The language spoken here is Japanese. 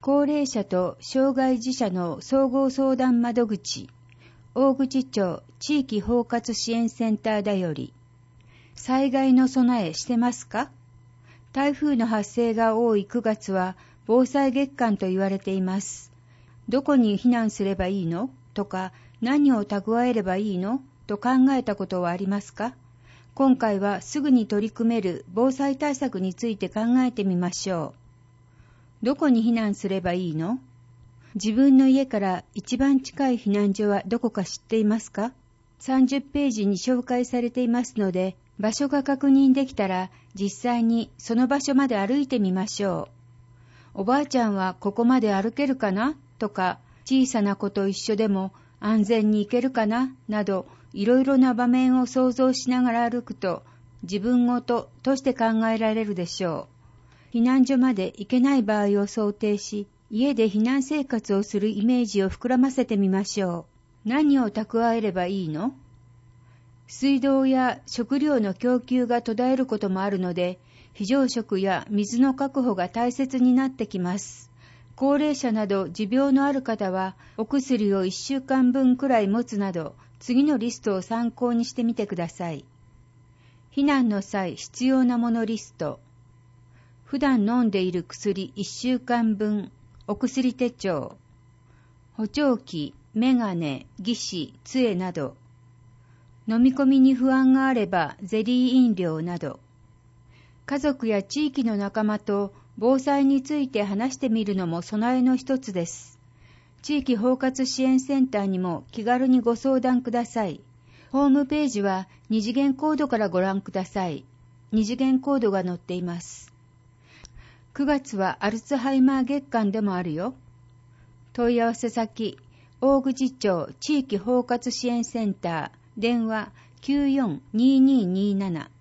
高齢者と障害児者の総合相談窓口、大口町地域包括支援センターだより、災害の備えしてますか？台風の発生が多い9月は防災月間と言われています。どこに避難すればいいの？とか、何を蓄えればいいの？と考えたことはありますか？今回はすぐに取り組める防災対策について考えてみましょう。どこに避難すればいいの？自分の家から一番近い避難所はどこか知っていますか？ 30 ページに紹介されていますので、場所が確認できたら実際にその場所まで歩いてみましょう。おばあちゃんはここまで歩けるかな？とか、小さな子と一緒でも安全に行けるかな？など、いろいろな場面を想像しながら歩くと、自分ごととして考えられるでしょう。避難所まで行けない場合を想定し、家で避難生活をするイメージを膨らませてみましょう。何を蓄えればいいの？水道や食料の供給が途絶えることもあるので、非常食や水の確保が大切になってきます。高齢者など持病のある方は、お薬を1週間分くらい持つなど、次のリストを参考にしてみてください。避難の際必要なものリスト。普段飲んでいる薬1週間分、お薬手帳、補聴器、メガネ、義歯、杖など、飲み込みに不安があればゼリー飲料など、家族や地域の仲間と防災について話してみるのも備えの一つです。地域包括支援センターにも気軽にご相談ください。ホームページは二次元コードからご覧ください。二次元コードが載っています。9月はアルツハイマー月間でもあるよ。問い合わせ先、大口町地域包括支援センター、電話 942227